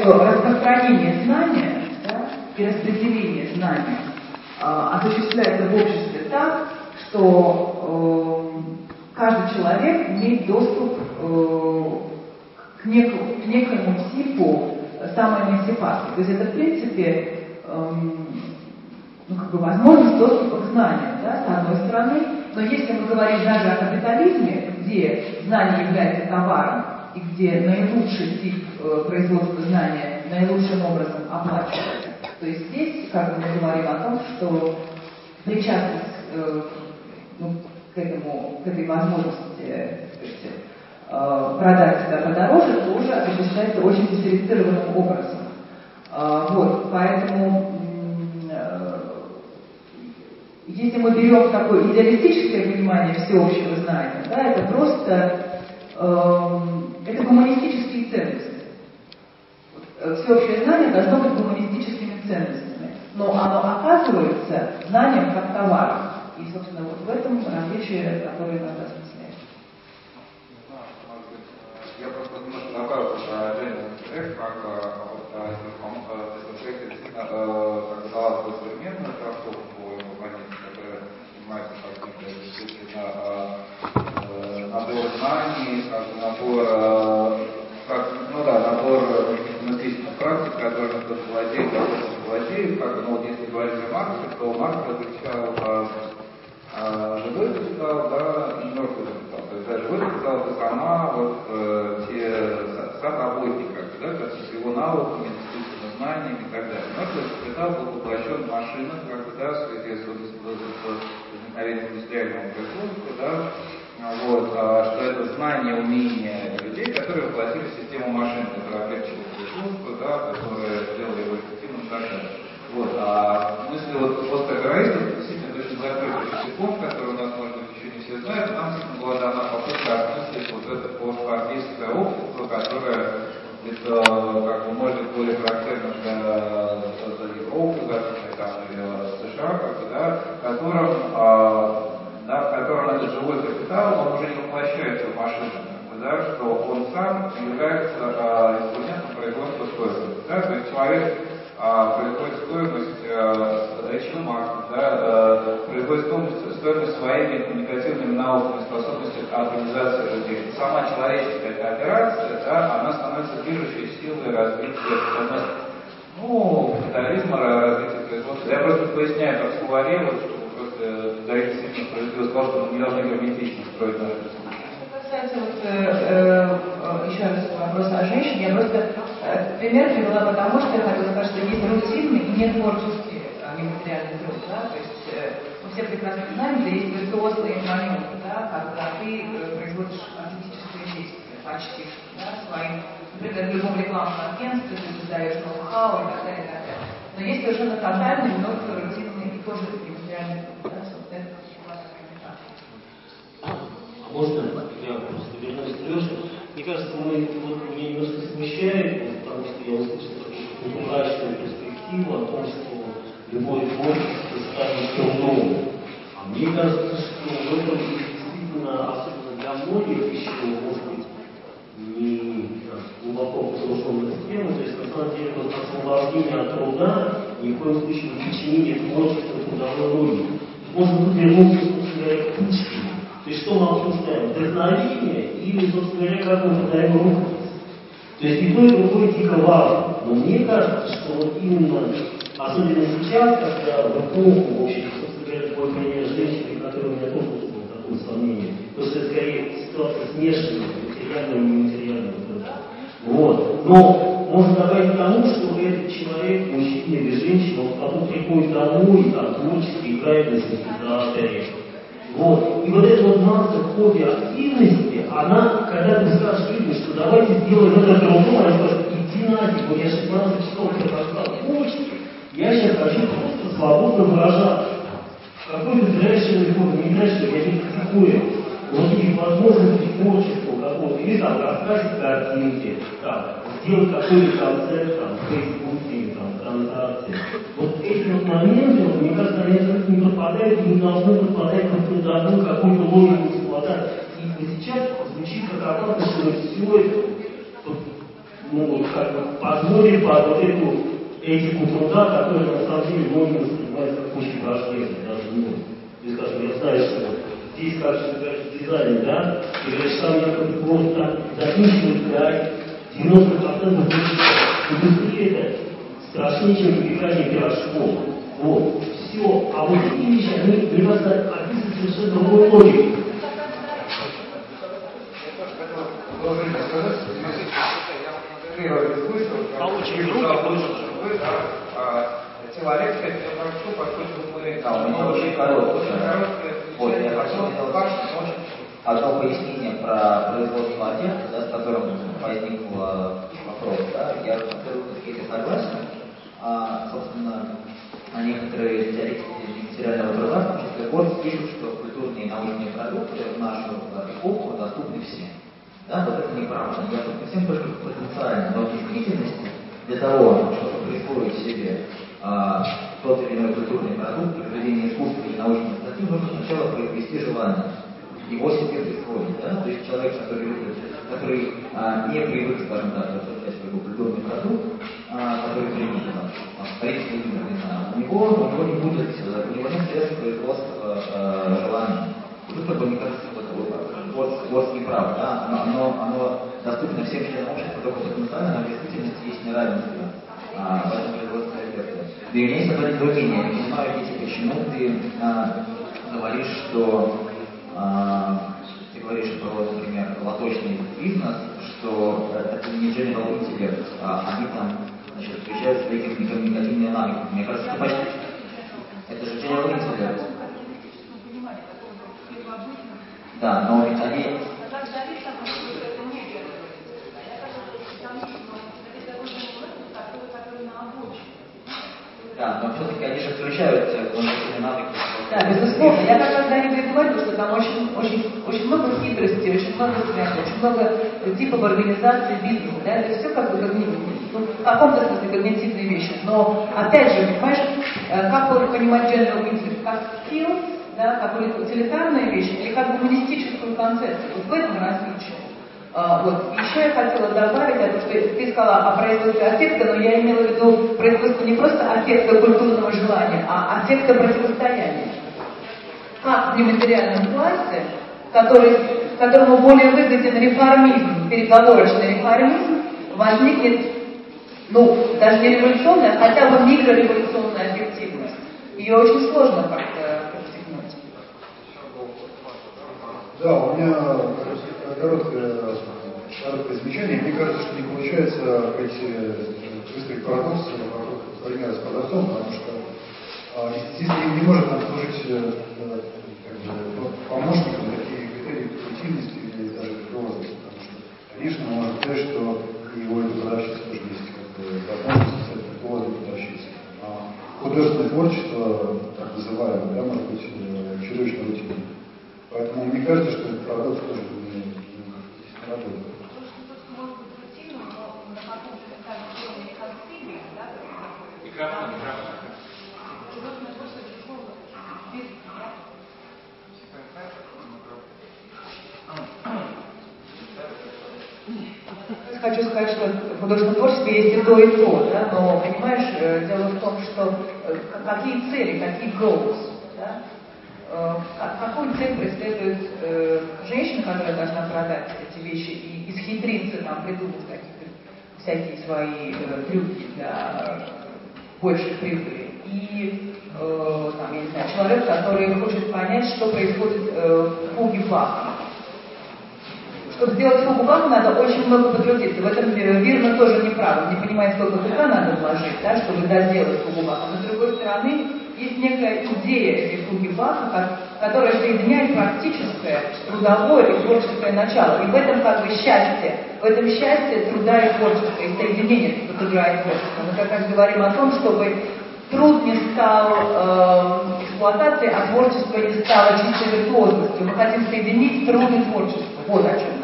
что распространение знания, да, и распределение знания осуществляется в обществе так, что каждый человек имеет доступ к некоему типу самоэмансипации. То есть это, в принципе, возможность доступа к знаниям, да, с одной стороны. Но если мы говорим даже о капитализме, где знание является товаром, и где наилучший тип производства знания наилучшим образом оплачивается, то есть здесь, как мы говорим о том, что причастность к этой возможности, продать себя подороже, тоже осуществляется очень дифференцированным образом. Поэтому, если мы берем такое идеалистическое понимание всеобщего знания, да, это просто это гуманистические ценности. Всеобщее знание должно быть гуманистическими ценностями, но оно оказывается знанием как товаром. И, собственно, вот в этом различие, которое надо осмыслять. Я просто немножко добавил отдельный проект, как проект действительно дала такую современную трактовку по его понятию, которая занимается каким-то действительно набор знаний, набор систематических практик, которыми кто-то владеет, кто-то не владеет. Если говорить о Марксе, то Маркс различал живой капитал, и мертвый капитал. То есть живой капитал это сам работник, с его навыками, действительно знаниями и так далее. Мертвый капитал был воплощен в машинах, в связи с возникновением индустриального производства, что это знания, умения людей, которые воплотили в систему машин, которые облегчили производство, которые сделали его эффективным и так далее. А мысли постаграистов действительно очень закрытый лексикон, который у нас, может быть, еще не все знают, нам действительно была дана попытка осмыслить это постфашистское общество, которое может быть более характерно для Европы, или США, в котором этот живой капитал, он уже не воплощается в машину, что он сам является инструментом производства стоимости. То есть человек производит стоимость речным актом, производит стоимость своими коммуникативными навыками, способностью организации людей. Сама человеческая кооперация, она становится движущей силой развития капитализма, развития производства. Я просто поясняю, как словаре, чтобы просто Дарья Сергеевна справедливо сказал, что мы не должны герметично строить нашу дискуссию. Еще раз вопрос о женщине. Я просто пример привела потому, что я хотела сказать, что есть рутинный и нетворческий нематериальный труд. То есть мы все прекрасно знаем, что есть виртуозные моменты, когда ты производишь артистические действия почти своим, например, в любом рекламном агентстве ты создаешь ноу-хау и так далее, и так далее. Но есть совершенно тотальный, много рутинный и тоже нематериальный труд. Можно я просто вернусь к Леше? Мне кажется, меня немножко смущает, потому что я услышал такую мрачную перспективу о том, что любое творчество станет трудом. А мне кажется, что в этом действительно, особенно для многих, еще, может быть, не глубоко погруженных в тему, то есть, на самом деле, освобождение от труда ни в коем случае не подчинение творчеству трудовой роли. Можно тут вернуться, собственно говоря, к Пушкину. То есть что мы обсуждаем? Вдохновение или, собственно говоря, как мы подаем рукопись? То есть и то, и другое дико важно. Но мне кажется, что именно, особенно сейчас, когда в эпоху, в общем, собственно говоря, такое мнение женщины, которое у меня тоже было такое сомнение, потому что это скорее ситуация смешанная, материального и нематериального труда. Но можно добавить к тому, что этот человек, мужчина или женщина, он потом приходит домой, творчески играет на синтезаторе. И вот эта масса хобби активности, она, когда ты скажешь людям, что давайте сделаем это трудом, они скажут, иди нафиг, я 16 часов прохожу почты, я сейчас хочу просто свободно выражаться. Какой-то трэшевый хобби, не трэшевый, я не критикую. Таких возможностей творчества какого-то, или раскрасить картинки, сделать какой-то концерт в Фейсбуке или ВКонтакте. Эти моменты, мне кажется, они не подпадают и не должны подпадать под трудовую какую-то логику эксплуатации. И сейчас звучит как опасно, что все это ну, как бы позволили под вот эту этику труда, которая на самом деле можно воспринимать как очень враждебно, даже ну, то есть, скажем, я знаю, что здесь, как же, дизайнер, да, и говоришь, там якобы просто заканчивают грать 90% индустрии это страшнее, чем выпекание пирожков. Вот, все. А вот эти вещи, они невозможно описывать совершенно другой логикой. Получим руки, человек, кстати, хорошо, поскольку мы... Да, у меня очень короткое. Вот, я хотел сделать одно пояснение про производство одежды, да, с которым возник вопрос. Да. Я какие-то согласен, собственно, некоторые теоретики материального труда, в том числе Горд, пишут, что культурные и научные продукты в нашу эпоху доступны всем. Да, вот это неправда. Доступны всем только потенциально, но в действительности для того, чтобы присвоить себе тот или иной культурный продукт, произведение искусства или научной статьи, нужно сначала произвести желание. Его себе присвоить. Да? То есть человек, который не привык, скажем так, рассуждать как культурный продукт, который привык в принципе, у него не будет, у него нет средств производства желания. Тут, как бы, мне кажется, Горд не прав, да? Оно доступно всем членам общества, только потенциально, но в действительности есть неравенство в этом производственном эффекте. Да и у меня есть определенное мнение. Я не понимаю, почему ты говоришь, что ты говоришь про, например, лоточный бизнес, что это не General Intellect, они там, значит, отвечают за какие-то негативные навыки. Мне кажется, это почти... Это же General Intellect. Да, но ведь они... Да, но все-таки они же включаются в какие-то навыки. Да, безусловно. Я как раз Давиду говорю, что там очень много хитростей, очень много связей, очень много типов организации бизнеса. Да? Это все как бы в каком-то смысле когнитивные вещи. Но, опять же, понимаешь, как понимать general interest, как skills, да, как утилитарные вещи, или как гуманистическую концепцию. Вот в этом различие. Вот. Еще я хотела добавить, то, что ты сказала о производстве аффекта, но я имела в виду производство не просто аффекта культурного желания, а аффекта противостояния. Как в нематериальном классе, которому более выгоден реформизм, переговорочный реформизм, возникнет, даже не революционная, а хотя бы микрореволюционная эффективность. Ее очень сложно как-то подстегнуть. Да, у меня короткое замечание. Мне кажется, что не получается выстроить парадокс вокруг примера с продавцом, потому что здесь не может нам служить помощником такие критерии эффективности или даже розыска. Потому что, конечно, мы можем сказать, что его эта продавщица тоже есть возможность стать предположенной продавщицей. А художественное творчество, так называемое, да, может быть чудовищно рутинным. Поэтому мне кажется, что этот парадокс тоже не работает. Хочу сказать, что в художественном творчестве есть и то, да? Но, понимаешь, дело в том, что какие цели, какие goals, да? Какую цель преследует женщина, которая должна продать эти вещи и исхитриться, там, придумать какие-то всякие свои трюки для большей прибыли. И, там, я не знаю, человек, который хочет понять, что происходит в фуге Баха. Чтобы сделать фугу Баха, надо очень много потрудиться. В этом Вирман тоже не прав. Он не понимает, сколько труда надо вложить, да, чтобы доделать фугу Баха. Но, с другой стороны, есть некая идея этой фуги Баха, которая соединяет практическое, трудовое и творческое начало. И в этом как бы счастье. В этом счастье труда и творчества, и соединения труда и творчества. Мы как раз говорим о том, чтобы труд не стал эксплуатацией, а творчество не стало чистой виртуозностью. Мы хотим соединить труд и творчество. Вот о чем